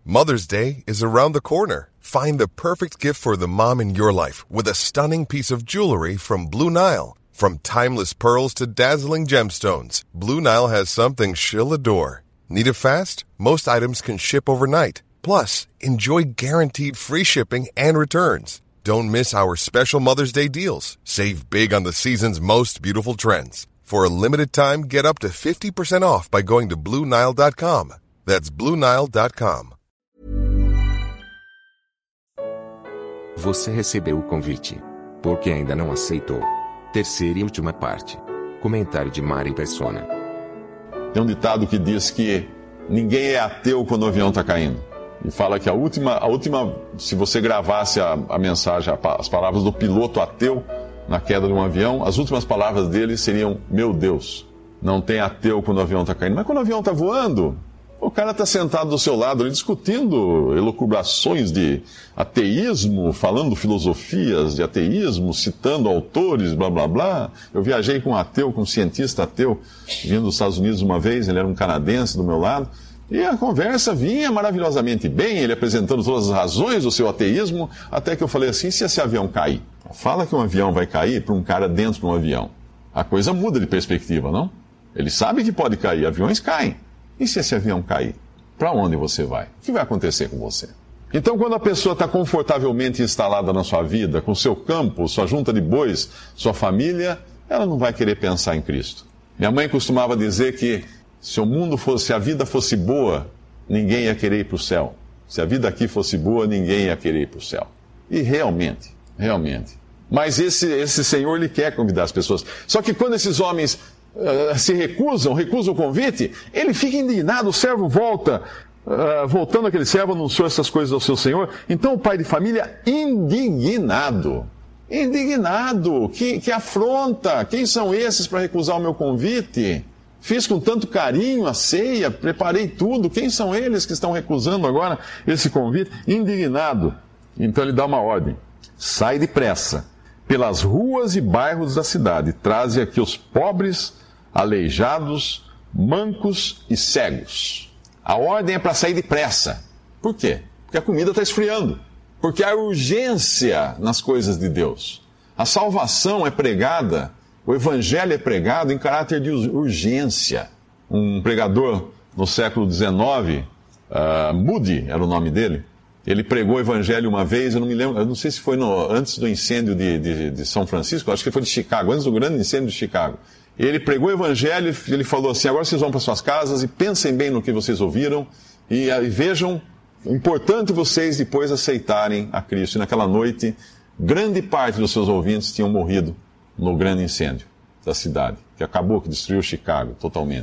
Mother's Day is around the corner. Find the perfect gift for the mom in your life with a stunning piece of jewelry from Blue Nile. From timeless pearls to dazzling gemstones, Blue Nile has something she'll adore. Need it fast? Most items can ship overnight. Plus, enjoy guaranteed free shipping and returns. Don't miss our special Mother's Day deals. Save big on the season's most beautiful trends. For a limited time, get up to 50% off by going to BlueNile.com. That's BlueNile.com. Você recebeu o convite. Porque ainda não aceitou. Terceira e última parte. Comentário de Mari Persona. Tem um ditado que diz que ninguém é ateu quando o avião está caindo. E fala que a última, se você gravasse a mensagem, as palavras do piloto ateu na queda de um avião, as últimas palavras dele seriam: meu Deus, não tem ateu quando o avião está caindo. Mas quando o avião está voando, o cara está sentado do seu lado ali discutindo elucubrações de ateísmo, falando filosofias de ateísmo, citando autores, blá blá blá. Eu viajei com um ateu, com um cientista ateu, vindo dos Estados Unidos uma vez, ele era um canadense do meu lado. E a conversa vinha maravilhosamente bem, ele apresentando todas as razões do seu ateísmo, até que eu falei assim: se esse avião cair? Fala que um avião vai cair para um cara dentro de um avião. A coisa muda de perspectiva, não? Ele sabe que pode cair, aviões caem. E se esse avião cair? Para onde você vai? O que vai acontecer com você? Então, quando a pessoa está confortavelmente instalada na sua vida, com seu campo, sua junta de bois, sua família, ela não vai querer pensar em Cristo. Minha mãe costumava dizer que se a vida fosse boa, ninguém ia querer ir para o céu. Se a vida aqui fosse boa, ninguém ia querer ir para o céu. E realmente. Mas esse Senhor, ele quer convidar as pessoas. Só que quando esses homens se recusam o convite, ele fica indignado, o servo voltando aquele servo, anunciou essas coisas ao seu senhor. Então o pai de família, indignado, que afronta, quem são esses para recusar o meu convite? Fiz com tanto carinho a ceia, preparei tudo. Quem são eles que estão recusando agora esse convite? Indignado. Então ele dá uma ordem: sai depressa pelas ruas e bairros da cidade, traze aqui os pobres, aleijados, mancos e cegos. A ordem é para sair depressa. Por quê? Porque a comida está esfriando. Porque há urgência nas coisas de Deus. A salvação é pregada, o evangelho é pregado em caráter de urgência. Um pregador no século XIX, Moody era o nome dele, ele pregou o evangelho uma vez, eu não me lembro, eu não sei se foi antes do incêndio de São Francisco, acho que foi de Chicago, antes do grande incêndio de Chicago. Ele pregou o evangelho e ele falou assim: agora vocês vão para suas casas e pensem bem no que vocês ouviram e vejam, importante vocês depois aceitarem a Cristo. E naquela noite, grande parte dos seus ouvintes tinham morrido no grande incêndio da cidade, que acabou, que destruiu Chicago totalmente.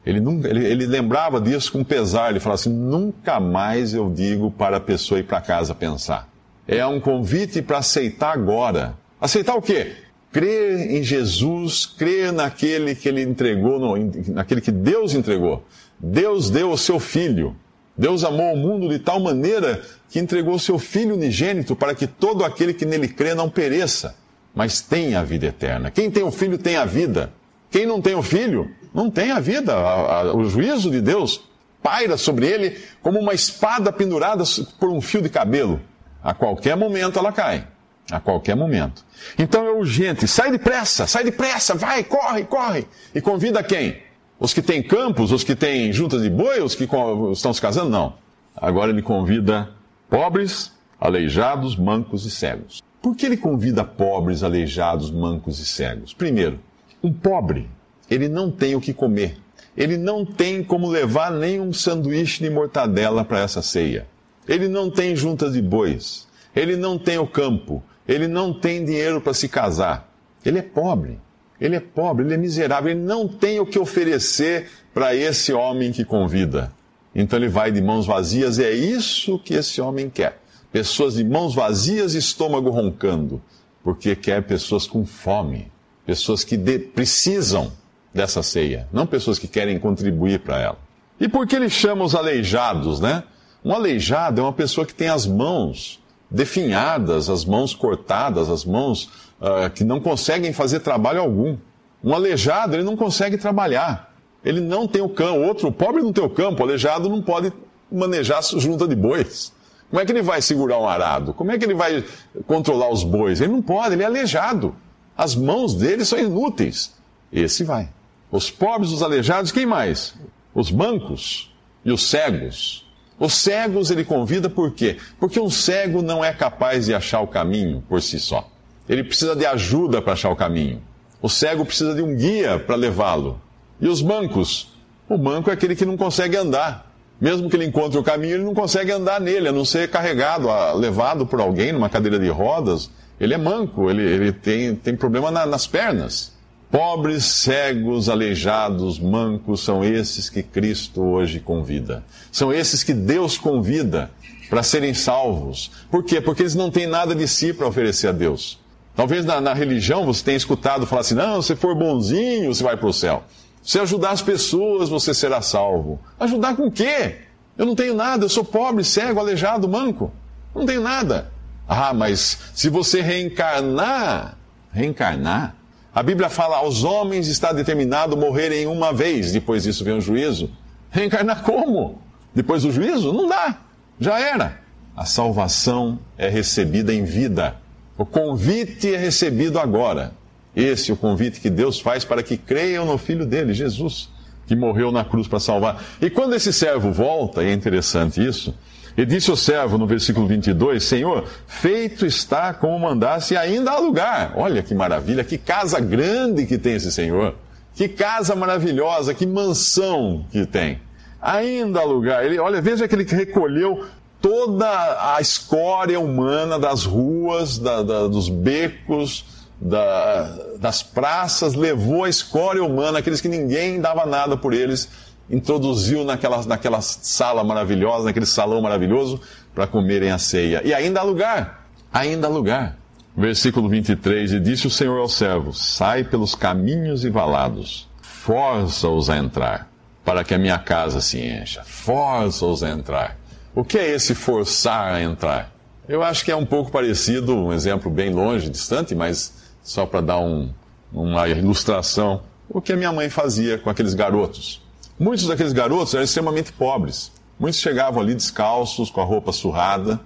Ele lembrava disso com pesar, ele falava assim: nunca mais eu digo para a pessoa ir para casa pensar. É um convite para aceitar agora. Aceitar o quê? Crer em Jesus, crer naquele que ele entregou, naquele que Deus entregou. Deus deu o seu Filho. Deus amou o mundo de tal maneira que entregou o seu Filho unigênito para que todo aquele que nele crê não pereça, mas tenha a vida eterna. Quem tem o Filho tem a vida. Quem não tem o Filho não tem a vida. O juízo de Deus paira sobre ele como uma espada pendurada por um fio de cabelo. A qualquer momento ela cai. A qualquer momento. Então é urgente. Sai depressa, vai, corre. E convida quem? Os que têm campos, os que têm juntas de boi, os que estão se casando? Não. Agora ele convida pobres, aleijados, mancos e cegos. Por que ele convida pobres, aleijados, mancos e cegos? Primeiro, um pobre, ele não tem o que comer. Ele não tem como levar nem um sanduíche de mortadela para essa ceia. Ele não tem juntas de bois. Ele não tem o campo. Ele não tem dinheiro para se casar. Ele é pobre, ele é miserável, ele não tem o que oferecer para esse homem que convida. Então ele vai de mãos vazias, e é isso que esse homem quer. Pessoas de mãos vazias e estômago roncando, porque quer pessoas com fome, pessoas que precisam dessa ceia, não pessoas que querem contribuir para ela. E por que ele chama os aleijados, né? Um aleijado é uma pessoa que tem as mãos definhadas, as mãos cortadas, as mãos que não conseguem fazer trabalho algum. Um aleijado, ele não consegue trabalhar. Ele não tem o campo. O pobre não tem o campo, o aleijado não manejar junta de bois? Como é que ele vai segurar um arado? Como é que ele vai controlar os bois? Ele não pode, ele é aleijado. As mãos dele são inúteis. Esse vai. Os pobres, os aleijados, quem mais? Os mancos e os cegos. Os cegos ele convida por quê? Porque um cego não é capaz de achar o caminho por si só. Ele precisa de ajuda para achar o caminho. O cego precisa de um guia para levá-lo. E os mancos? O manco é aquele que não consegue andar. Mesmo que ele encontre o caminho, ele não consegue andar nele, a não ser carregado, levado por alguém numa cadeira de rodas. Ele é manco, ele tem problema nas pernas. Pobres, cegos, aleijados, mancos, são esses que Cristo hoje convida. São esses que Deus convida para serem salvos. Por quê? Porque eles não têm nada de si para oferecer a Deus. Talvez na religião você tenha escutado falar assim, não, se for bonzinho, você vai para o céu. Se ajudar as pessoas, você será salvo. Ajudar com o quê? Eu não tenho nada, eu sou pobre, cego, aleijado, manco. Não tenho nada. Ah, mas se você reencarnar... A Bíblia fala, aos homens está determinado morrerem uma vez, depois disso vem o juízo. Reencarnar como? Depois do juízo? Não dá. Já era. A salvação é recebida em vida. O convite é recebido agora. Esse é o convite que Deus faz para que creiam no Filho dele, Jesus, que morreu na cruz para salvar. E quando esse servo volta, e é interessante isso, e disse o servo no versículo 22, Senhor, feito está como mandasse e ainda há lugar. Olha que maravilha, que casa grande que tem esse Senhor. Que casa maravilhosa, que mansão que tem. Ainda há lugar. Veja que ele recolheu toda a escória humana das ruas, dos becos, das praças, levou a escória humana, aqueles que ninguém dava nada por eles, introduziu naquela sala maravilhosa, naquele salão maravilhoso, para comerem a ceia. E ainda há lugar, ainda há lugar. Versículo 23, e disse o Senhor ao servo, sai pelos caminhos e valados, força-os a entrar, para que a minha casa se encha. Força-os a entrar. O que é esse forçar a entrar? Eu acho que é um pouco parecido, um exemplo bem longe, distante, mas só para dar uma ilustração, o que a minha mãe fazia com aqueles garotos. Muitos daqueles garotos eram extremamente pobres. Muitos chegavam ali descalços, com a roupa surrada.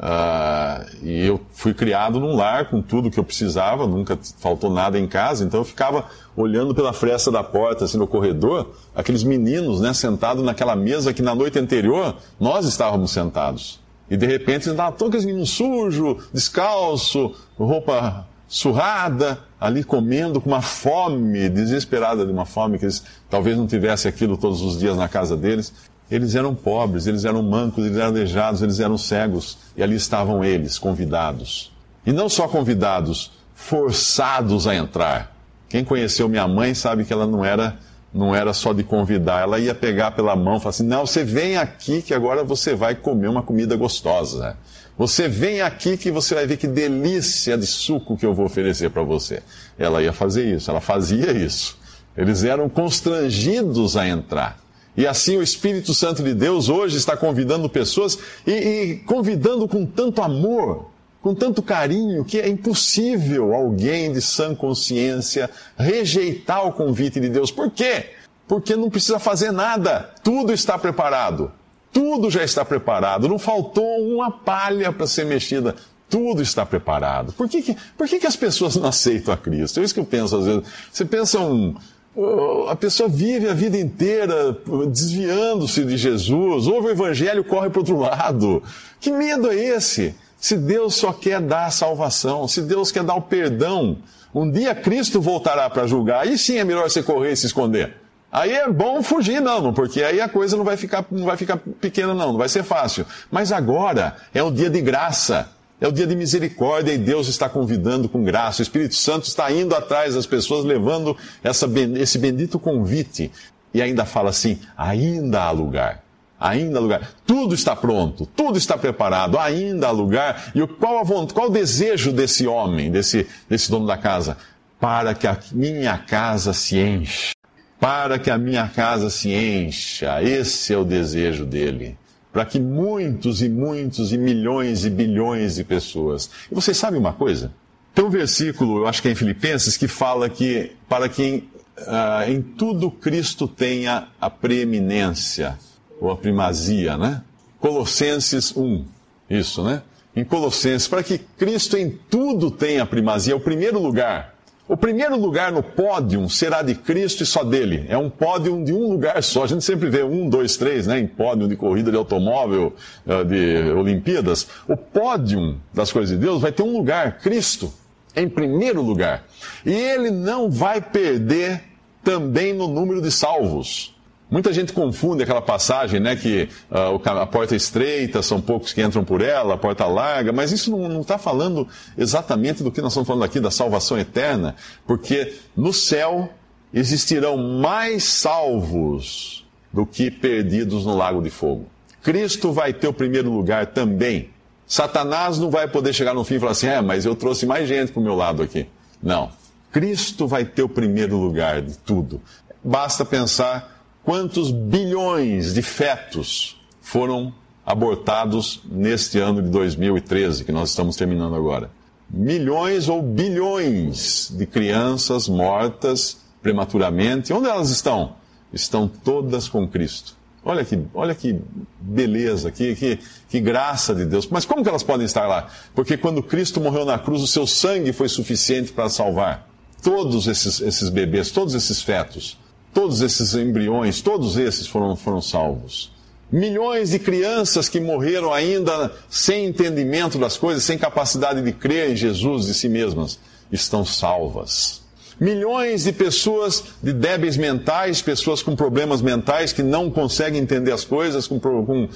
E eu fui criado num lar com tudo que eu precisava, nunca faltou nada em casa, então eu ficava olhando pela fresta da porta, assim, no corredor, aqueles meninos, né, sentados naquela mesa que na noite anterior nós estávamos sentados. E de repente estavam todos aqueles meninos sujos, descalço, roupa surrada, ali comendo com uma fome, desesperada de uma fome, que eles talvez não tivessem aquilo todos os dias na casa deles. Eles eram pobres, eles eram mancos, eles eram aleijados, eles eram cegos. E ali estavam eles, convidados. E não só convidados, forçados a entrar. Quem conheceu minha mãe sabe que ela não era só de convidar. Ela ia pegar pela mão e falar assim, não, você vem aqui que agora você vai comer uma comida gostosa. Você vem aqui que você vai ver que delícia de suco que eu vou oferecer para você. Ela ia fazer isso, ela fazia isso. Eles eram constrangidos a entrar. E assim o Espírito Santo de Deus hoje está convidando pessoas e convidando com tanto amor, com tanto carinho, que é impossível alguém de sã consciência rejeitar o convite de Deus. Por quê? Porque não precisa fazer nada. Tudo está preparado. Tudo já está preparado. Não faltou uma palha para ser mexida. Tudo está preparado. Por que as pessoas não aceitam a Cristo? É isso que eu penso às vezes. Você pensa a pessoa vive a vida inteira desviando-se de Jesus, ouve o Evangelho, corre para o outro lado. Que medo é esse? Se Deus só quer dar a salvação, se Deus quer dar o perdão, um dia Cristo voltará para julgar, aí sim é melhor você correr e se esconder. Aí é bom fugir, não, porque aí a coisa não vai ficar pequena, não vai ser fácil. Mas agora é um dia de graça. É o dia de misericórdia e Deus está convidando com graça. O Espírito Santo está indo atrás das pessoas, levando esse bendito convite. E ainda fala assim, ainda há lugar. Ainda há lugar. Tudo está pronto, tudo está preparado, ainda há lugar. E qual o desejo desse homem, desse dono da casa? Para que a minha casa se encha. Para que a minha casa se encha. Esse é o desejo dele. Para que muitos e muitos e milhões e bilhões de pessoas... E vocês sabem uma coisa? Tem um versículo, eu acho que é em Filipenses, que fala que para que em tudo Cristo tenha a preeminência, ou a primazia, né? Colossenses 1. Isso, né? Em Colossenses, para que Cristo em tudo tenha primazia, o primeiro lugar. O primeiro lugar no pódio será de Cristo e só dele. É um pódio de um lugar só. A gente sempre vê 1, 2, 3, né? Em pódio de corrida de automóvel, de Olimpíadas. O pódio das coisas de Deus vai ter um lugar, Cristo, em primeiro lugar. E ele não vai perder também no número de salvos. Muita gente confunde aquela passagem, né, que a porta é estreita, são poucos que entram por ela, a porta larga, mas isso não está falando exatamente do que nós estamos falando aqui, da salvação eterna, porque no céu existirão mais salvos do que perdidos no lago de fogo. Cristo vai ter o primeiro lugar também. Satanás não vai poder chegar no fim e falar assim, mas eu trouxe mais gente para o meu lado aqui. Não. Cristo vai ter o primeiro lugar de tudo. Basta pensar quantos bilhões de fetos foram abortados neste ano de 2013, que nós estamos terminando agora. Milhões ou bilhões de crianças mortas prematuramente. Onde elas estão? Estão todas com Cristo. Olha que beleza, que graça de Deus. Mas como que elas podem estar lá? Porque quando Cristo morreu na cruz, o seu sangue foi suficiente para salvar todos esses bebês, todos esses fetos. Todos esses embriões, todos esses foram salvos. Milhões de crianças que morreram ainda sem entendimento das coisas, sem capacidade de crer em Jesus de si mesmas, estão salvas. Milhões de pessoas de débeis mentais, pessoas com problemas mentais que não conseguem entender as coisas, com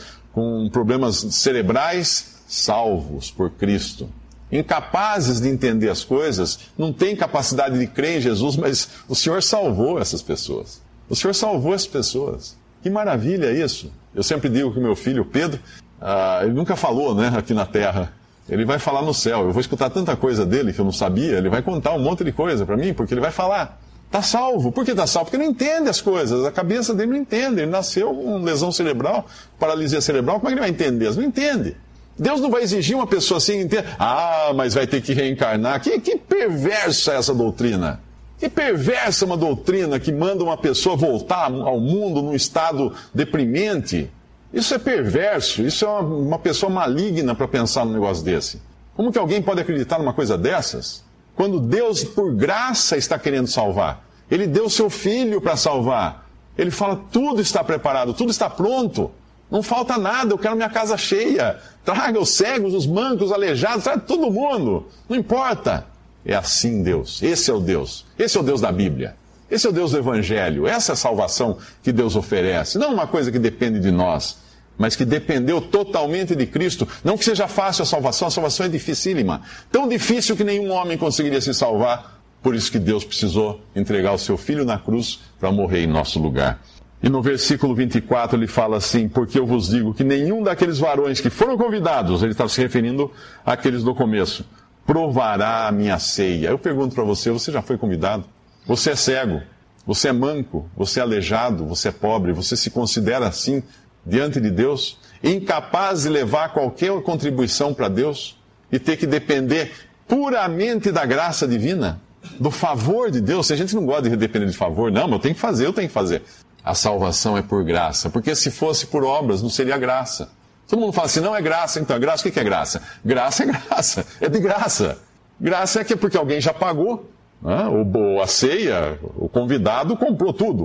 problemas cerebrais, salvos por Cristo. Incapazes de entender as coisas, não têm capacidade de crer em Jesus, mas o Senhor salvou essas pessoas. O Senhor salvou essas pessoas. Que maravilha isso! Eu sempre digo que o meu filho, Pedro, ele nunca falou, né, aqui na terra. Ele vai falar no céu. Eu vou escutar tanta coisa dele que eu não sabia. Ele vai contar um monte de coisa para mim, porque ele vai falar. Está salvo. Por que está salvo? Porque não entende as coisas. A cabeça dele não entende. Ele nasceu com lesão cerebral, paralisia cerebral. Como é que ele vai entender? Ele não entende. Deus não vai exigir uma pessoa assim inteira. Mas vai ter que reencarnar. Que perversa é essa doutrina? Que perversa uma doutrina que manda uma pessoa voltar ao mundo num estado deprimente. Isso é perverso. Isso é uma pessoa maligna para pensar num negócio desse. Como que alguém pode acreditar numa coisa dessas? Quando Deus, por graça, está querendo salvar. Ele deu seu filho para salvar. Ele fala, tudo está preparado, tudo está pronto. Não falta nada, eu quero minha casa cheia. Traga os cegos, os mancos, os aleijados, traga todo mundo. Não importa. É assim Deus. Esse é o Deus. Esse é o Deus da Bíblia. Esse é o Deus do Evangelho. Essa é a salvação que Deus oferece. Não uma coisa que depende de nós, mas que dependeu totalmente de Cristo. Não que seja fácil a salvação é dificílima. Tão difícil que nenhum homem conseguiria se salvar. Por isso que Deus precisou entregar o seu Filho na cruz para morrer em nosso lugar. E no versículo 24 ele fala assim, porque eu vos digo que nenhum daqueles varões que foram convidados, ele está se referindo àqueles do começo, provará a minha ceia. Eu pergunto para você, você já foi convidado? Você é cego, você é manco, você é aleijado, você é pobre, você se considera assim diante de Deus, incapaz de levar qualquer contribuição para Deus e ter que depender puramente da graça divina, do favor de Deus. Se a gente não gosta de depender de favor, não, mas eu tenho que fazer. A salvação é por graça, porque se fosse por obras, não seria graça. Todo mundo fala assim, não é graça, então é graça, o que é graça? Graça é graça, é de graça. Graça é que é porque alguém já pagou, né? A ceia, o convidado comprou tudo,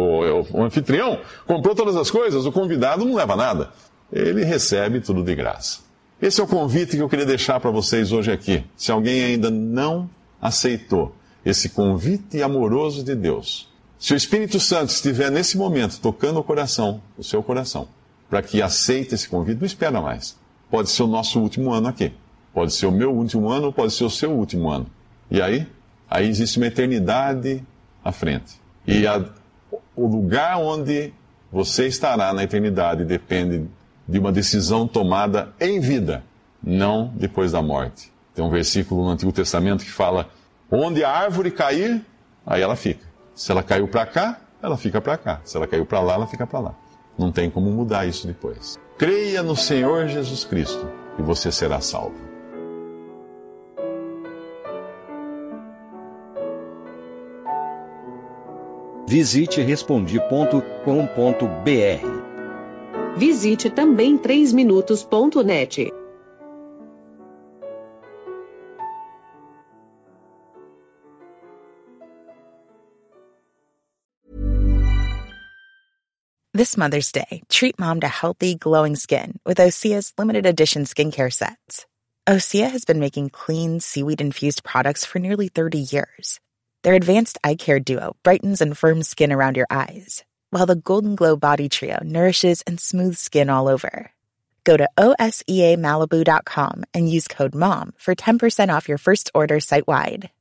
o anfitrião comprou todas as coisas, o convidado não leva nada. Ele recebe tudo de graça. Esse é o convite que eu queria deixar para vocês hoje aqui. Se alguém ainda não aceitou esse convite amoroso de Deus, se o Espírito Santo estiver nesse momento tocando o seu coração, para que aceite esse convite, não espera mais. Pode ser o nosso último ano aqui. Pode ser o meu último ano, pode ser o seu último ano. E aí existe uma eternidade à frente. E o lugar onde você estará na eternidade depende de uma decisão tomada em vida, não depois da morte. Tem um versículo no Antigo Testamento que fala, onde a árvore cair, aí ela fica. Se ela caiu para cá, ela fica para cá. Se ela caiu para lá, ela fica para lá. Não tem como mudar isso depois. Creia no Senhor Jesus Cristo e você será salvo. Visite Respondi.com.br. Visite também 3minutos.net. This Mother's Day, treat mom to healthy, glowing skin with Osea's limited edition skincare sets. Osea has been making clean, seaweed-infused products for nearly 30 years. Their advanced eye care duo brightens and firms skin around your eyes, while the Golden Glow Body Trio nourishes and smooths skin all over. Go to OSEAMalibu.com and use code MOM for 10% off your first order site-wide.